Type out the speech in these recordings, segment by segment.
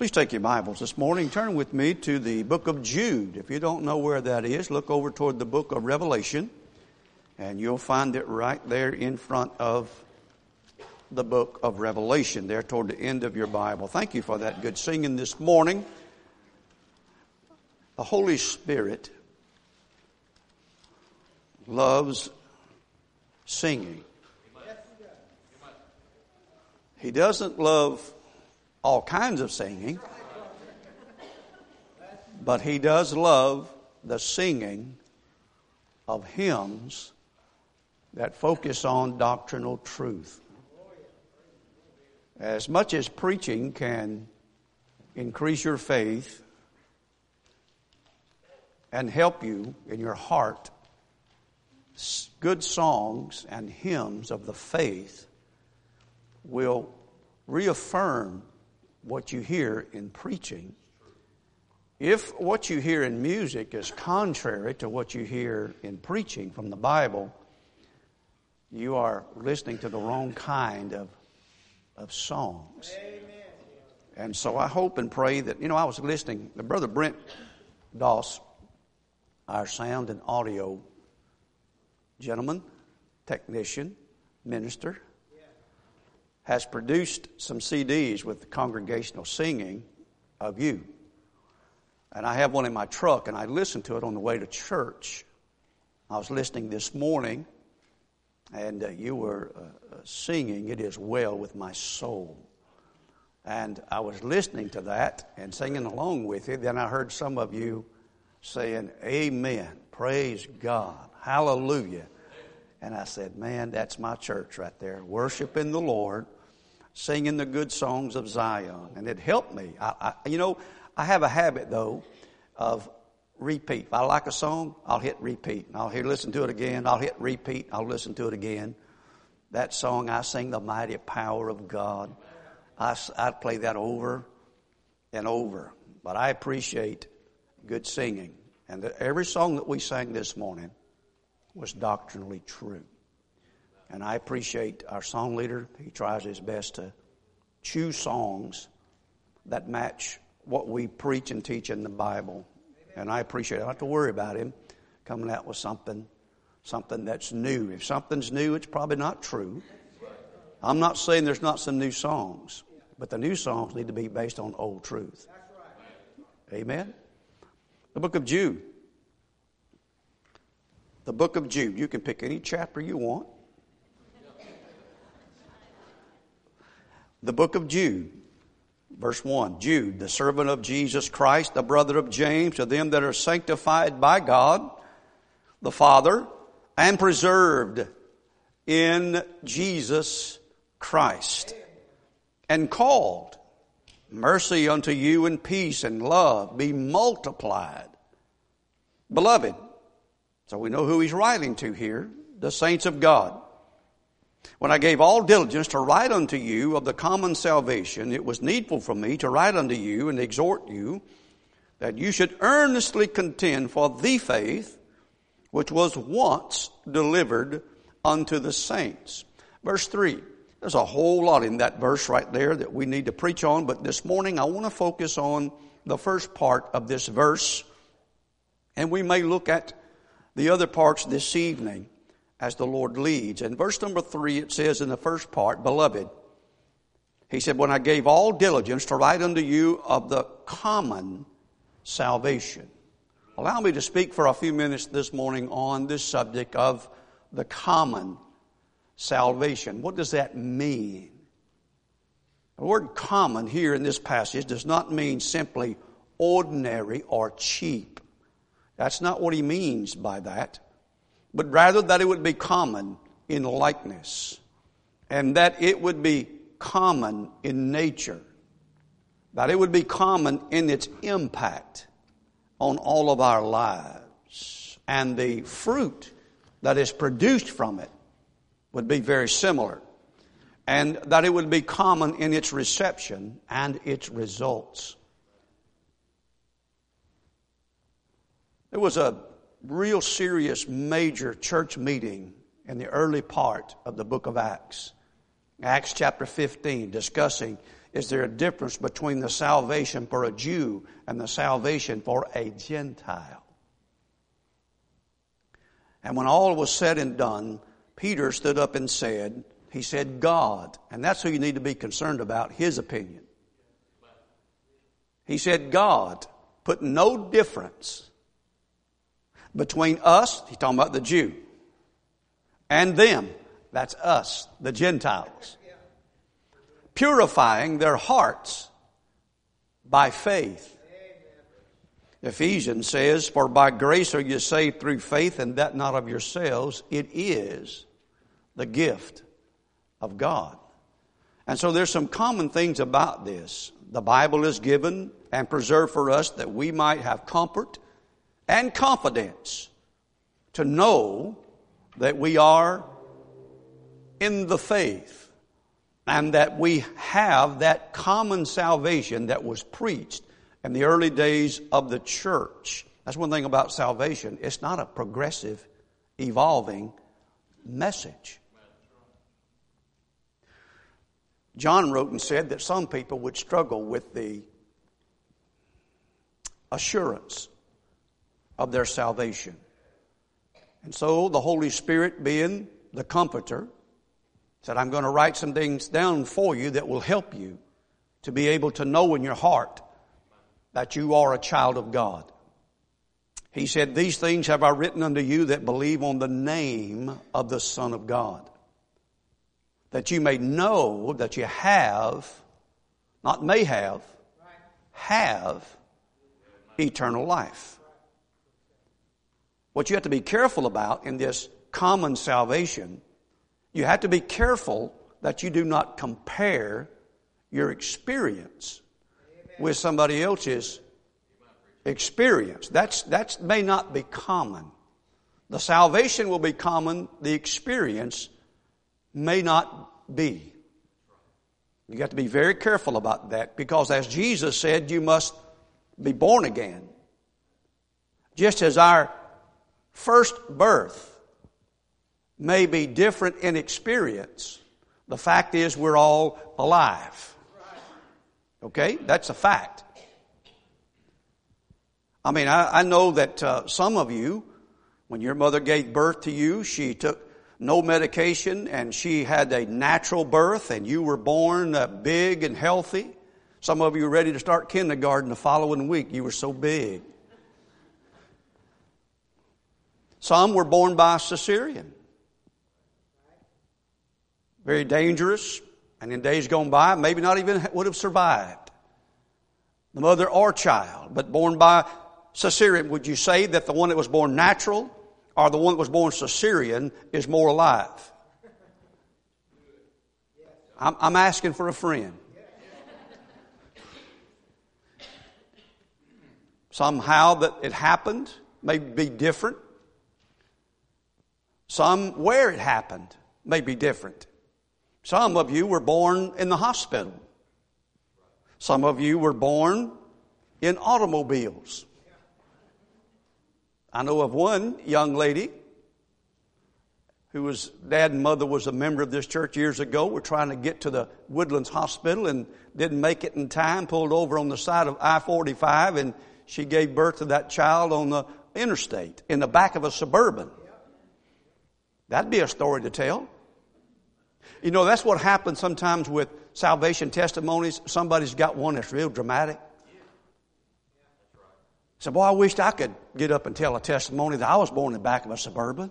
Please take your Bibles this morning. Turn with me to the book of Jude. If you don't know where that is, look over toward the book of Revelation, and you'll find it right there in front of the book of Revelation, there toward the end of your Bible. Thank you for that good singing this morning. The Holy Spirit loves singing. He doesn't love all kinds of singing, but He does love the singing of hymns that focus on doctrinal truth. As much as preaching can increase your faith and help you in your heart, good songs and hymns of the faith will reaffirm what you hear in preaching. If what you hear in music is contrary to what you hear in preaching from the Bible, you are listening to the wrong kind of songs. Amen. And so I hope and pray that, I was listening, Brother Brent Doss, our sound and audio gentleman, technician, minister, has produced some CDs with the congregational singing of you. And I have one in my truck, and I listened to it on the way to church. I was listening this morning, and you were singing, "It Is Well With My Soul." And I was listening to that and singing along with it. Then I heard some of you saying, "Amen, praise God, hallelujah." And I said, man, that's my church right there, worshiping the Lord, singing the good songs of Zion. And it helped me. I have a habit, though, of repeat. If I like a song, I'll hit repeat. And I'll listen to it again. I'll hit repeat. I'll listen to it again. That song, I sing the mighty power of God. I'd play that over and over. But I appreciate good singing. And every song that we sang this morning was doctrinally true. And I appreciate our song leader. He tries his best to choose songs that match what we preach and teach in the Bible. And I appreciate it. I don't have to worry about him coming out with something that's new. If something's new, it's probably not true. I'm not saying there's not some new songs, but the new songs need to be based on old truth. Amen? The book of Jude. The book of Jude. You can pick any chapter you want. The book of Jude, verse 1. Jude, the servant of Jesus Christ, the brother of James, to them that are sanctified by God, the Father, and preserved in Jesus Christ, and called, mercy unto you and peace and love be multiplied. Beloved, so we know who he's writing to here, the saints of God. When I gave all diligence to write unto you of the common salvation, it was needful for me to write unto you and exhort you that you should earnestly contend for the faith which was once delivered unto the saints. Verse 3. There's a whole lot in that verse right there that we need to preach on, but this morning I want to focus on the first part of this verse, and we may look at the other parts this evening as the Lord leads. In verse number 3, it says in the first part, beloved, he said, when I gave all diligence to write unto you of the common salvation. Allow me to speak for a few minutes this morning on this subject of the common salvation. What does that mean? The word common here in this passage does not mean simply ordinary or cheap. That's not what he means by that, but rather that it would be common in likeness, and that it would be common in nature, that it would be common in its impact on all of our lives, and the fruit that is produced from it would be very similar, and that it would be common in its reception and its results. There was a real serious major church meeting in the early part of the book of Acts. Acts chapter 15, discussing is there a difference between the salvation for a Jew and the salvation for a Gentile. And when all was said and done, Peter stood up and said, he said, God. And that's who you need to be concerned about, his opinion. He said, God put no difference between us, he's talking about the Jew, and them, that's us, the Gentiles, purifying their hearts by faith. Ephesians says, for by grace are you saved through faith, and that not of yourselves. It is the gift of God. And so there's some common things about this. The Bible is given and preserved for us that we might have comfort and confidence to know that we are in the faith and that we have that common salvation that was preached in the early days of the church. That's one thing about salvation. It's not a progressive, evolving message. John wrote and said that some people would struggle with the assurance of their salvation. And so the Holy Spirit, being the comforter, said, I'm going to write some things down for you that will help you to be able to know in your heart that you are a child of God. He said, these things have I written unto you that believe on the name of the Son of God, that you may know that you have, not may have eternal life. What you have to be careful about in this common salvation, you have to be careful that you do not compare your experience with somebody else's experience. That may not be common. The salvation will be common. The experience may not be. You got to be very careful about that, because as Jesus said, you must be born again. Just as our first birth may be different in experience, the fact is we're all alive. Okay? That's a fact. I mean, I know that some of you, when your mother gave birth to you, she took no medication and she had a natural birth and you were born big and healthy. Some of you were ready to start kindergarten the following week. You were so big. Some were born by cesarean. Very dangerous. And in days gone by, maybe not even would have survived. The mother or child, but born by cesarean. Would you say that the one that was born natural or the one that was born cesarean is more alive? I'm asking for a friend. Somehow that it happened may be different. Some where it happened may be different. Some of you were born in the hospital. Some of you were born in automobiles. I know of one young lady whose dad and mother was a member of this church years ago. We're trying to get to the Woodlands Hospital and didn't make it in time, pulled over on the side of I-45, and she gave birth to that child on the interstate in the back of a Suburban. That'd be a story to tell. You know, that's what happens sometimes with salvation testimonies. Somebody's got one that's real dramatic. So, boy, I wished I could get up and tell a testimony that I was born in the back of a Suburban.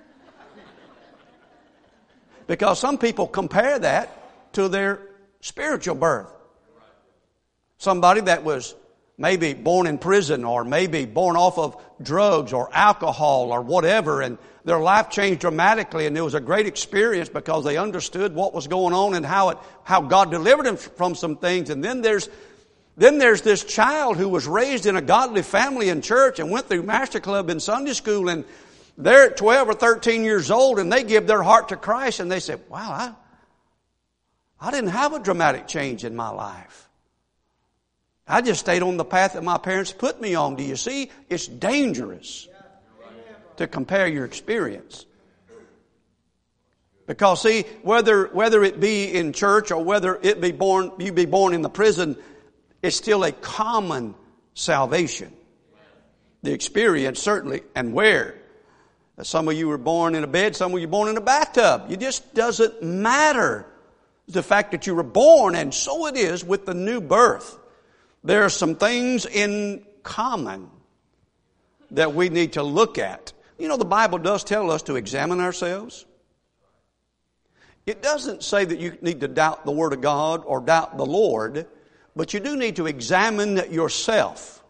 Because some people compare that to their spiritual birth. Somebody that was maybe born in prison or maybe born off of drugs or alcohol or whatever, and their life changed dramatically, and it was a great experience because they understood what was going on and how God delivered them from some things. And then there's this child who was raised in a godly family in church and went through Master Club in Sunday school, and they're 12 or 13 years old, and they give their heart to Christ, and they say, wow, I didn't have a dramatic change in my life. I just stayed on the path that my parents put me on. Do you see? It's dangerous to compare your experience. Because see, whether it be in church or whether you be born in the prison, it's still a common salvation. The experience certainly, and where. Some of you were born in a bed, some of you were born in a bathtub. It just doesn't matter the fact that you were born, and so it is with the new birth. There are some things in common that we need to look at. You know, the Bible does tell us to examine ourselves. It doesn't say that you need to doubt the Word of God or doubt the Lord, but you do need to examine yourself.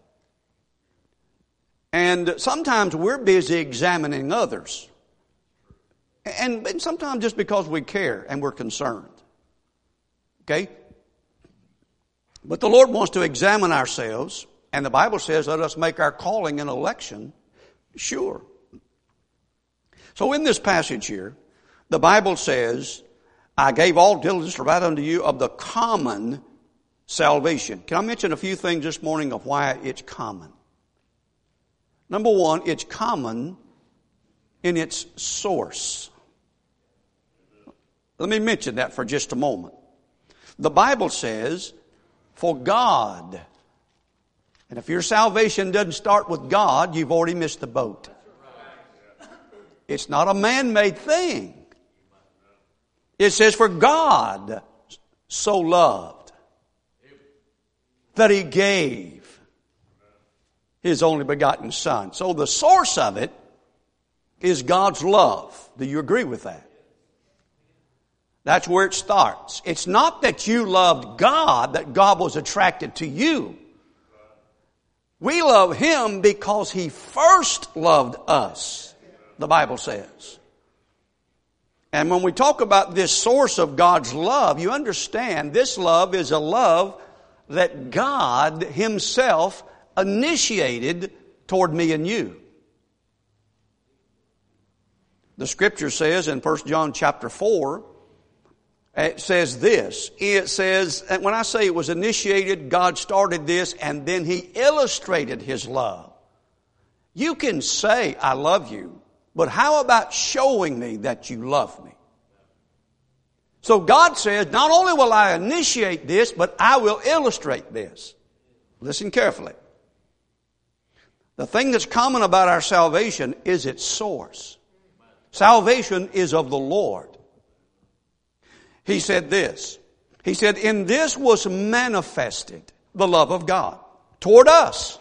And sometimes we're busy examining others. And sometimes just because we care and we're concerned. Okay? But the Lord wants to examine ourselves, and the Bible says, let us make our calling and election sure. So in this passage here, the Bible says, I gave all diligence to write unto you of the common salvation. Can I mention a few things this morning of why it's common? Number one, it's common in its source. Let me mention that for just a moment. The Bible says, for God, and if your salvation doesn't start with God, you've already missed the boat. It's not a man-made thing. It says, for God so loved that He gave His only begotten Son. So the source of it is God's love. Do you agree with that? That's where it starts. It's not that you loved God, that God was attracted to you. We love Him because He first loved us, the Bible says. And when we talk about this source of God's love, you understand this love is a love that God Himself initiated toward me and you. The Scripture says in 1 John chapter 4, it says this. It says, and when I say it was initiated, God started this and then He illustrated His love. You can say, I love you, but how about showing me that you love me? So God says, not only will I initiate this, but I will illustrate this. Listen carefully. The thing that's common about our salvation is its source. Salvation is of the Lord. He said this. He said, in this was manifested the love of God toward us.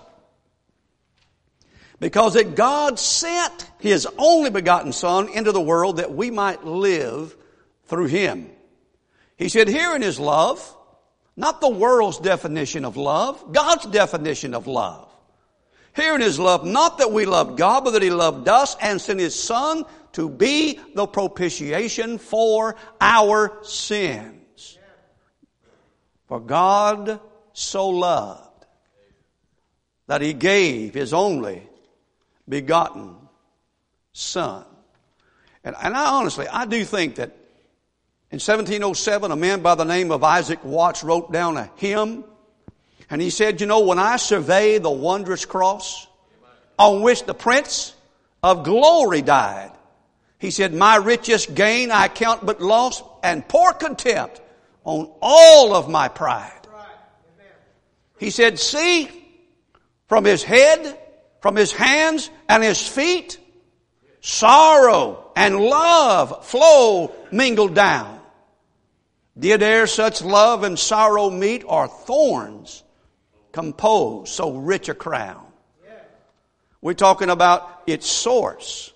Because that God sent His only begotten Son into the world that we might live through Him. He said, herein is love, not the world's definition of love, God's definition of love. Herein is love, not that we loved God, but that He loved us and sent His Son to be the propitiation for our sins. For God so loved that He gave His only begotten Son. And I do think that in 1707, a man by the name of Isaac Watts wrote down a hymn. And he said, you know, when I survey the wondrous cross on which the Prince of Glory died, he said, my richest gain I count but loss and pour contempt on all of my pride. He said, see, from His head, from His hands and His feet, sorrow and love flow mingled down. Did e'er such love and sorrow meet, or thorns compose so rich a crown? We're talking about its source.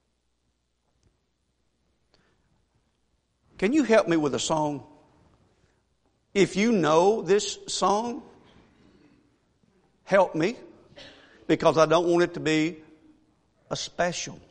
Can you help me with a song? If you know this song, help me, because I don't want it to be a special.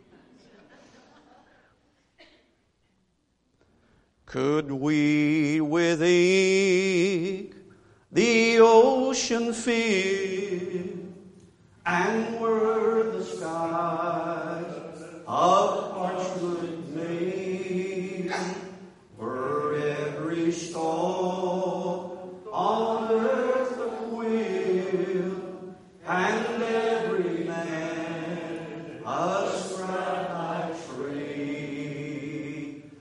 Could we with ink the ocean fill, and were the skies of parchment made, were every storm on earth a quill, and every man a scribe by trade,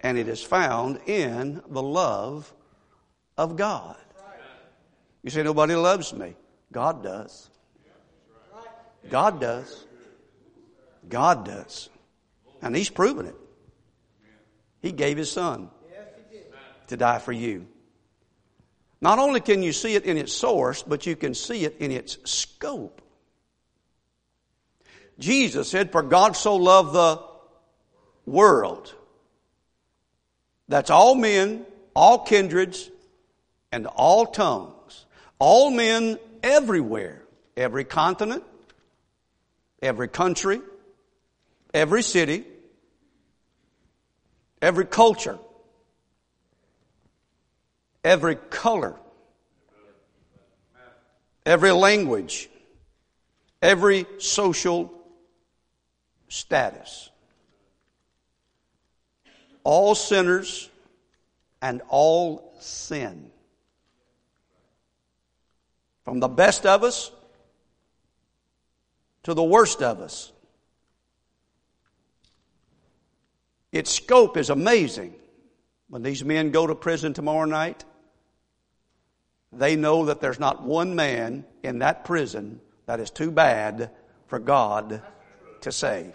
and it is found in the love of God. You say, nobody loves me. God does. God does. God does. And He's proven it. He gave His Son to die for you. Not only can you see it in its source, but you can see it in its scope. Jesus said, for God so loved the world. That's all men, all kindreds, and all tongues. All men everywhere. Every continent, every country, every city, every culture, every color, every language, every social status. All sinners and all sin. From the best of us to the worst of us. Its scope is amazing. When these men go to prison tomorrow night, they know that there's not one man in that prison that is too bad for God to save.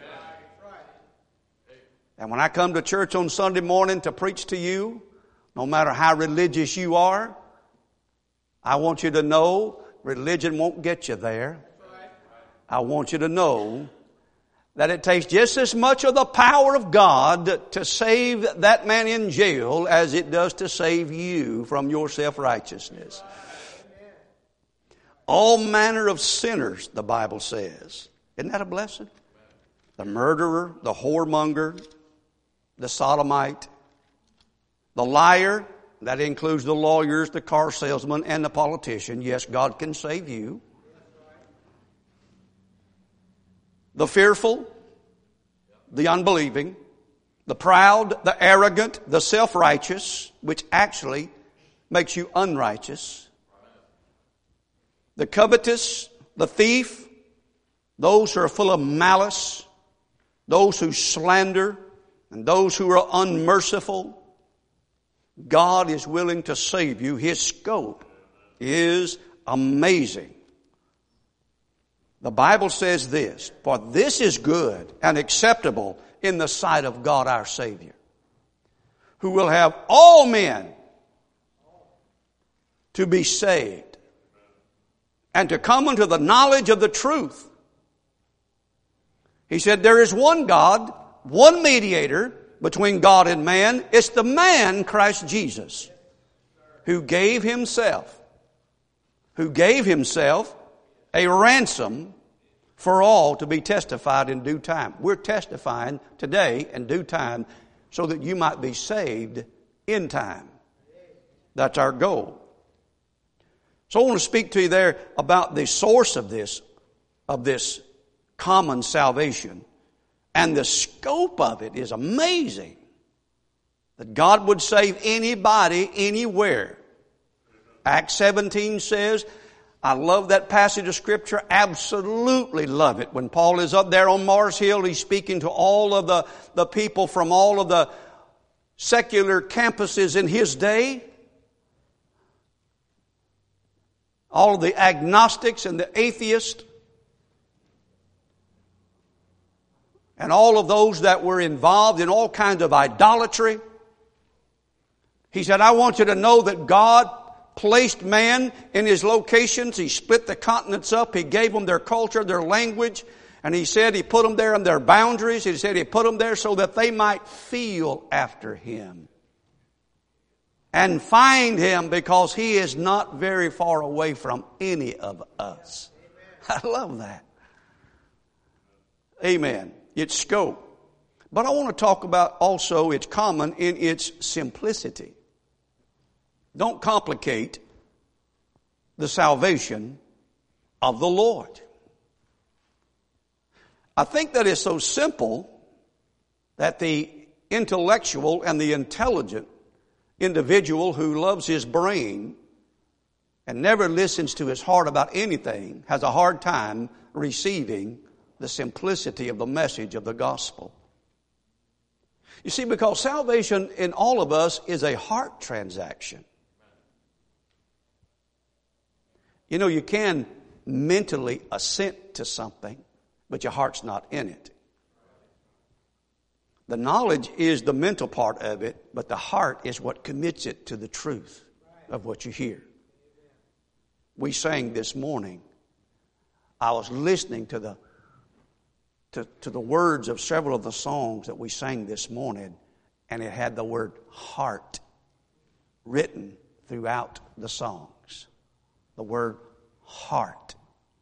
And when I come to church on Sunday morning to preach to you, no matter how religious you are, I want you to know religion won't get you there. I want you to know that it takes just as much of the power of God to save that man in jail as it does to save you from your self-righteousness. All manner of sinners, the Bible says. Isn't that a blessing? The murderer, the whoremonger, the sodomite, the liar, that includes the lawyers, the car salesman, and the politician. Yes, God can save you. The fearful, the unbelieving, the proud, the arrogant, the self-righteous, which actually makes you unrighteous, the covetous, the thief, those who are full of malice, those who slander, and those who are unmerciful. God is willing to save you. His scope is amazing. The Bible says this, for this is good and acceptable in the sight of God our Savior, who will have all men to be saved and to come unto the knowledge of the truth. He said there is one God, one mediator between God and man. It's the man, Christ Jesus, who gave himself a ransom for all to be testified in due time. We're testifying today in due time so that you might be saved in time. That's our goal. So I want to speak to you there about the source of this common salvation. And the scope of it is amazing. That God would save anybody, anywhere. Acts 17 says, I love that passage of Scripture, absolutely love it. When Paul is up there on Mars Hill, he's speaking to all of the people from all of the secular campuses in his day. All of the agnostics and the atheists. And all of those that were involved in all kinds of idolatry. He said, I want you to know that God placed man in his locations. He split the continents up. He gave them their culture, their language. And he said he put them there in their boundaries. He said he put them there so that they might feel after him. And find him, because he is not very far away from any of us. I love that. Amen. Its scope. But I want to talk about also it's common in its simplicity. Don't complicate the salvation of the Lord. I think that is so simple that the intellectual and the intelligent individual who loves his brain and never listens to his heart about anything has a hard time receiving the simplicity of the message of the gospel. You see, because salvation in all of us is a heart transaction. You know, you can mentally assent to something, but your heart's not in it. The knowledge is the mental part of it, but the heart is what commits it to the truth of what you hear. We sang this morning. I was listening to the words of several of the songs that we sang this morning, and it had the word heart written throughout the songs. The word heart.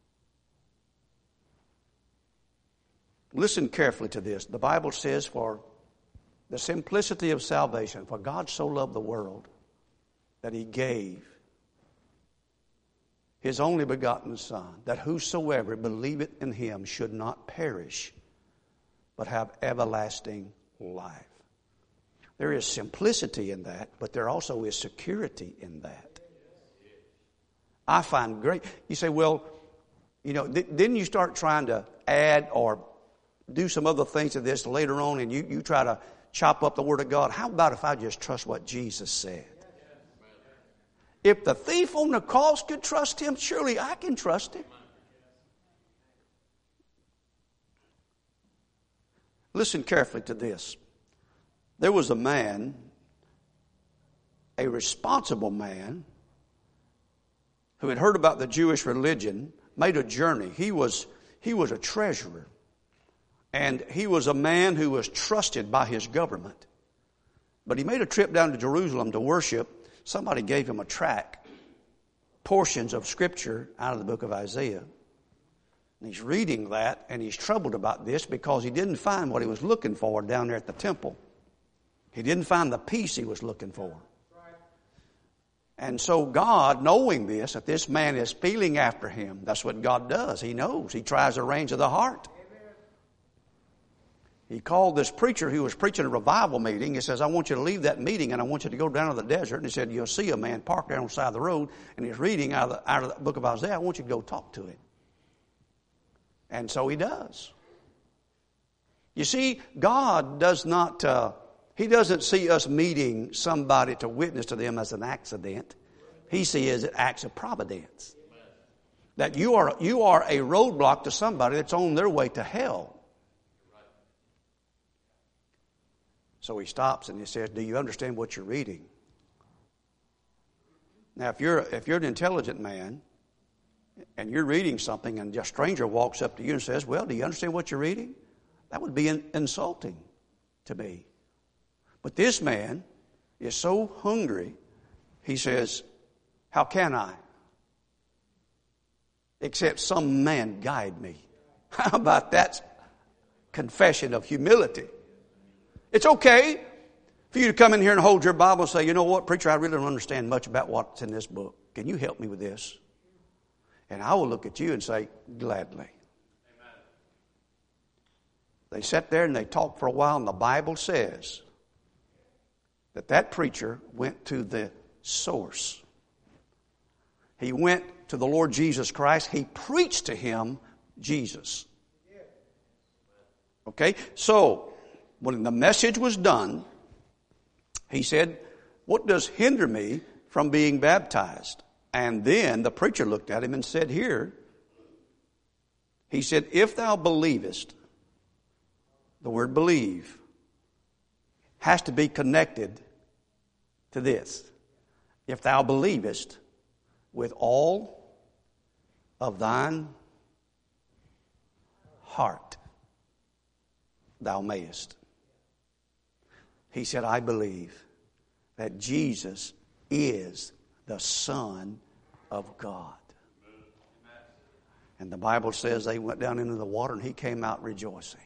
Listen carefully to this. The Bible says, for the simplicity of salvation, for God so loved the world that He gave His only begotten Son, that whosoever believeth in Him should not perish, but have everlasting life. There is simplicity in that, but there also is security in that. I find great. You say, well, you know, didn't you start trying to add or do some other things to this later on, and you try to chop up the Word of God? How about if I just trust what Jesus said? If the thief on the cross could trust Him, surely I can trust Him. Listen carefully to this. There was a man, a responsible man, who had heard about the Jewish religion, made a journey. He was a treasurer. And he was a man who was trusted by his government. But he made a trip down to Jerusalem to worship. Somebody gave him a tract, portions of Scripture out of the book of Isaiah. And he's reading that, and he's troubled about this because he didn't find what he was looking for down there at the temple. He didn't find the peace he was looking for. And so God, knowing this, that this man is feeling after him, that's what God does. He knows. He tries the reins of the heart. He called this preacher who was preaching a revival meeting. He says, I want you to leave that meeting and I want you to go down to the desert. And he said, you'll see a man parked there on the side of the road and he's reading out of the book of Isaiah. I want you to go talk to him. And so he does. You see, God does not, He doesn't see us meeting somebody to witness to them as an accident. He sees it as acts of providence. That you are a roadblock to somebody that's on their way to hell. So he stops and he says, do you understand what you're reading? Now, if you're an intelligent man and you're reading something and a stranger walks up to you and says, well, do you understand what you're reading? That would be insulting to me. But this man is so hungry, he says, how can I? Except some man guide me. How about that confession of humility? It's okay for you to come in here and hold your Bible and say, you know what, preacher, I really don't understand much about what's in this book. Can you help me with this? And I will look at you and say, gladly. Amen. They sat there and they talked for a while, and the Bible says that preacher went to the source. He went to the Lord Jesus Christ. He preached to him Jesus. Okay, so when the message was done, he said, what does hinder me from being baptized? And then the preacher looked at him and said, here, he said, if thou believest, the word believe has to be connected to this. If thou believest with all of thine heart, thou mayest. He said, I believe that Jesus is the Son of God. And the Bible says they went down into the water and he came out rejoicing.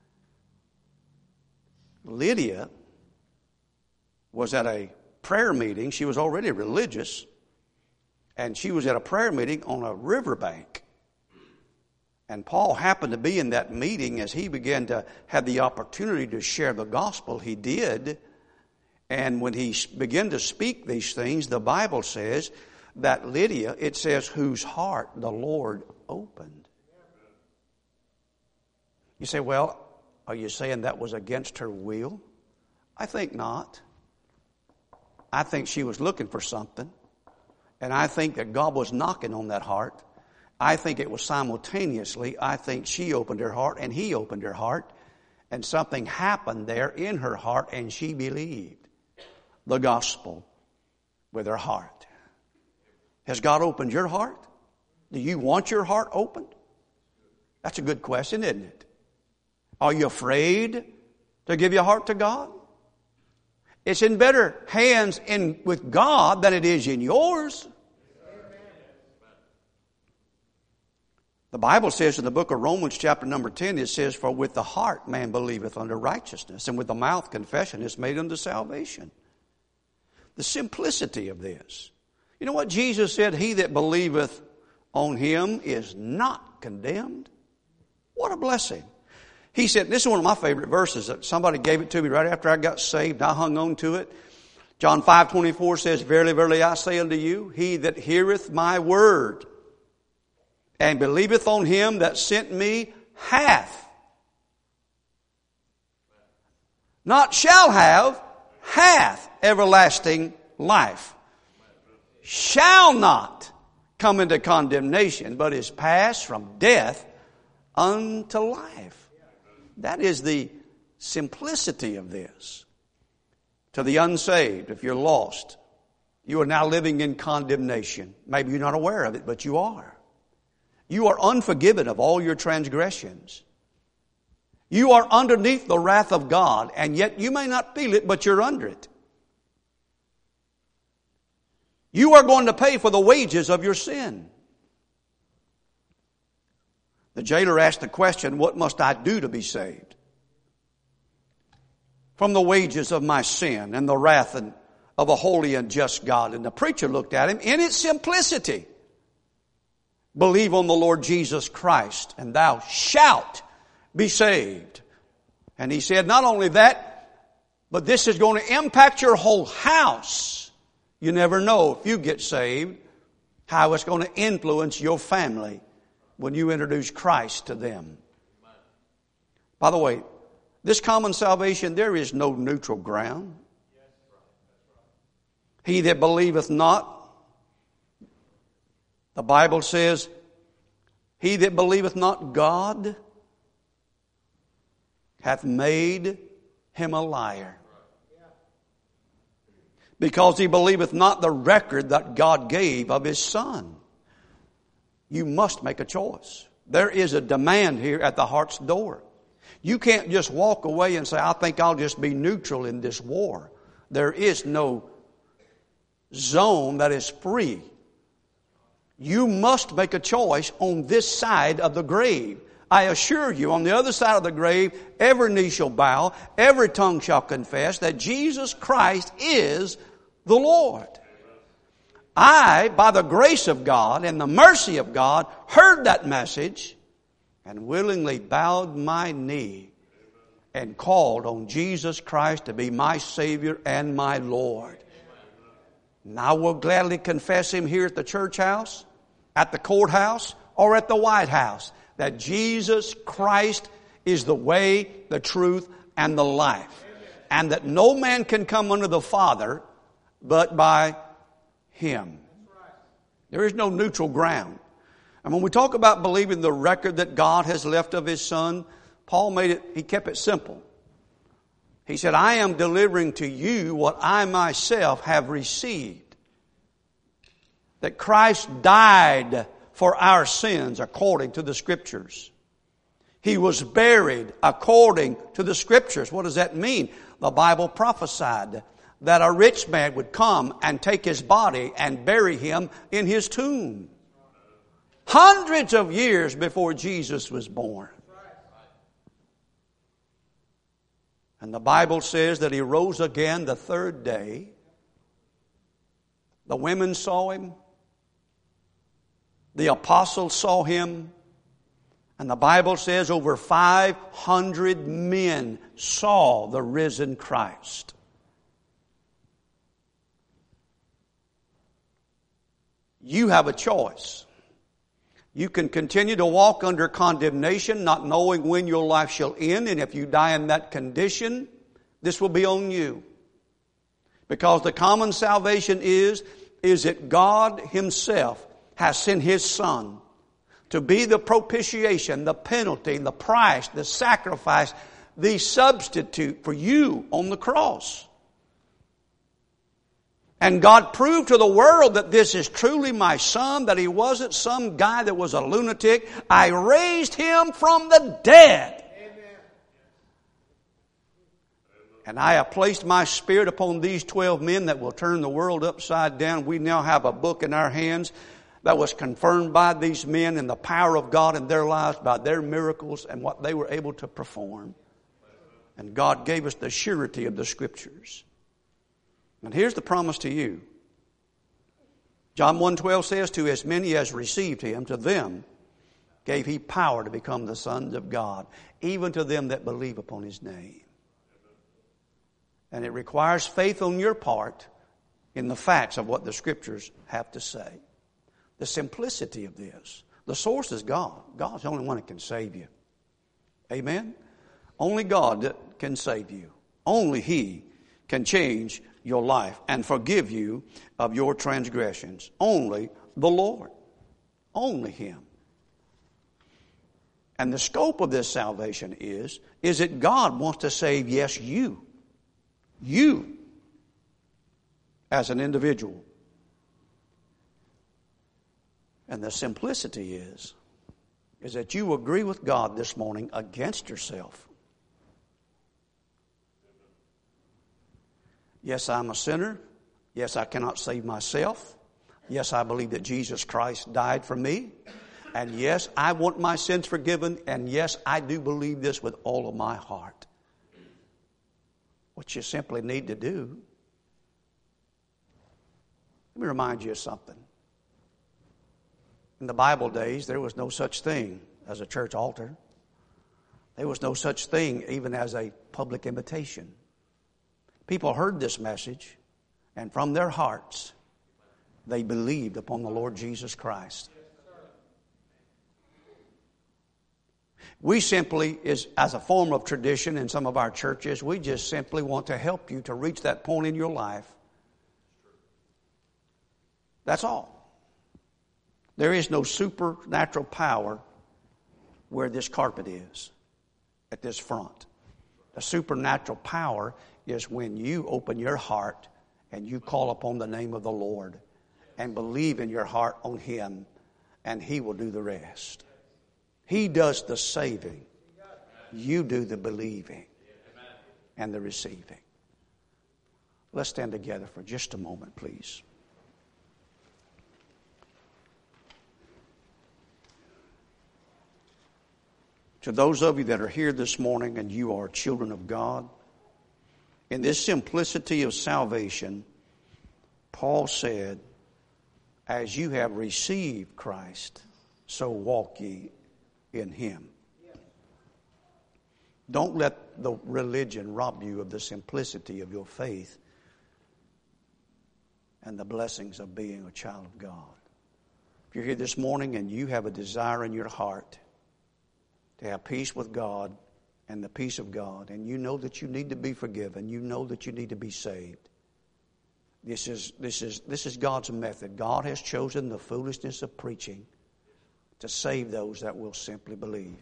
Lydia was at a prayer meeting. She was already religious. And she was at a prayer meeting on a riverbank. And Paul happened to be in that meeting as he began to have the opportunity to share the gospel. He did. And when he began to speak these things, the Bible says that Lydia, it says, whose heart the Lord opened. You say, well, are you saying that was against her will? I think not. I think she was looking for something. And I think that God was knocking on that heart. I think it was simultaneously. I think she opened her heart and he opened her heart. And something happened there in her heart and she believed the gospel with her heart. Has God opened your heart? Do you want your heart opened? That's a good question, isn't it? Are you afraid to give your heart to God? It's in better hands with God than it is in yours. The Bible says in the book of Romans chapter number 10, it says, for with the heart man believeth unto righteousness, and with the mouth confession is made unto salvation. The simplicity of this. You know what Jesus said? He that believeth on him is not condemned. What a blessing. He said, this is one of my favorite verses. That somebody gave it to me right after I got saved. I hung on to it. John 5:24 says, verily, verily, I say unto you, he that heareth my word and believeth on him that sent me hath. Not shall have, hath everlasting life. Shall not come into condemnation, but is passed from death unto life. That is the simplicity of this. To the unsaved, if you're lost, you are now living in condemnation. Maybe you're not aware of it, but you are. You are unforgiven of all your transgressions. You are underneath the wrath of God, and yet you may not feel it, but you're under it. You are going to pay for the wages of your sin. The jailer asked the question, what must I do to be saved? From the wages of my sin and the wrath of a holy and just God. And the preacher looked at him in its simplicity. Believe on the Lord Jesus Christ, and thou shalt be saved. And he said, not only that, but this is going to impact your whole house. You never know if you get saved, how it's going to influence your family when you introduce Christ to them. By the way, this common salvation, there is no neutral ground. He that believeth not, the Bible says, he that believeth not God hath made him a liar. Because he believeth not the record that God gave of his Son. You must make a choice. There is a demand here at the heart's door. You can't just walk away and say, I think I'll just be neutral in this war. There is no zone that is free. You must make a choice on this side of the grave. I assure you, on the other side of the grave, every knee shall bow, every tongue shall confess that Jesus Christ is the Lord. I, by the grace of God and the mercy of God, heard that message and willingly bowed my knee and called on Jesus Christ to be my Savior and my Lord. And I will gladly confess Him here at the church house, at the courthouse, or at the White House, that Jesus Christ is the way, the truth, and the life. And that no man can come unto the Father but by Him. There is no neutral ground. And when we talk about believing the record that God has left of His Son, Paul he kept it simple. He said, I am delivering to you what I myself have received. That Christ died for our sins according to the Scriptures. He was buried according to the Scriptures. What does that mean? The Bible prophesied that a rich man would come and take his body and bury him in his tomb. Hundreds of years before Jesus was born. And the Bible says that He rose again the third day. The women saw Him. The apostles saw Him. And the Bible says over 500 men saw the risen Christ. You have a choice. You can continue to walk under condemnation, not knowing when your life shall end, and if you die in that condition, This will be on you. Because the common salvation is that God Himself has sent His Son to be the propitiation, the penalty, the price, the sacrifice, the substitute for you on the cross. And God proved to the world that this is truly my Son, that He wasn't some guy that was a lunatic. I raised Him from the dead. And I have placed my Spirit upon these 12 men that will turn the world upside down. We now have a book in our hands that was confirmed by these men and the power of God in their lives by their miracles and what they were able to perform. And God gave us the surety of the Scriptures. And here's the promise to you. John 1:12 says, to as many as received Him, to them gave He power to become the sons of God, even to them that believe upon His name. And it requires faith on your part in the facts of what the Scriptures have to say. The simplicity of this. The source is God. God's the only one that can save you. Amen? Only God can save you. Only He can change your life and forgive you of your transgressions. Only the Lord. Only Him. And the scope of this salvation is that God wants to save, yes, you. You, as an individual. And the simplicity is that you agree with God this morning against yourself. Yes, I'm a sinner. Yes, I cannot save myself. Yes, I believe that Jesus Christ died for me. And yes, I want my sins forgiven. And yes, I do believe this with all of my heart. What you simply need to do, let me remind you of something. In the Bible days, there was no such thing as a church altar. There was no such thing even as a public invitation. People heard this message, and from their hearts, they believed upon the Lord Jesus Christ. We simply, as a form of tradition in some of our churches, we just simply want to help you to reach that point in your life. That's all. There is no supernatural power where this carpet is, at this front. The supernatural power is when you open your heart and you call upon the name of the Lord and believe in your heart on Him, and He will do the rest. He does the saving. You do the believing and the receiving. Let's stand together for just a moment, please. To those of you that are here this morning and you are children of God, in this simplicity of salvation, Paul said, as you have received Christ, so walk ye in Him. Don't let the religion rob you of the simplicity of your faith and the blessings of being a child of God. If you're here this morning and you have a desire in your heart to have peace with God and the peace of God, and you know that you need to be forgiven, you know that you need to be saved, this is God's method. God has chosen the foolishness of preaching to save those that will simply believe.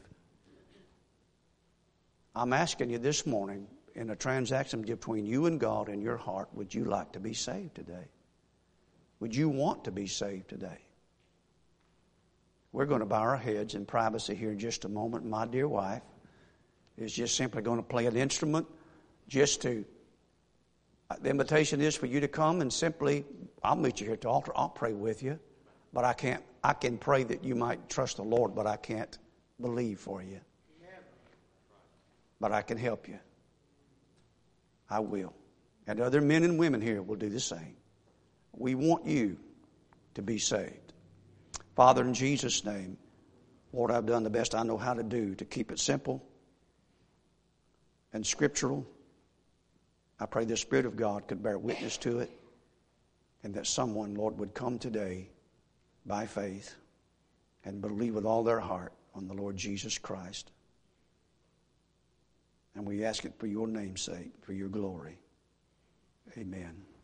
I'm asking you this morning, in a transaction between you and God in your heart, would you like to be saved today? Would you want to be saved today? We're going to bow our heads in privacy here in just a moment. My dear wife is just simply going to play an instrument just to... The invitation is for you to come and simply, I'll meet you here at the altar, I'll pray with you, but I can pray that you might trust the Lord, but I can't believe for you. But I can help you. I will. And other men and women here will do the same. We want you to be saved. Father, in Jesus' name, Lord, I've done the best I know how to do to keep it simple and scriptural. I pray the Spirit of God could bear witness to it, and that someone, Lord, would come today by faith and believe with all their heart on the Lord Jesus Christ And we ask it for your name's sake, for your glory. Amen.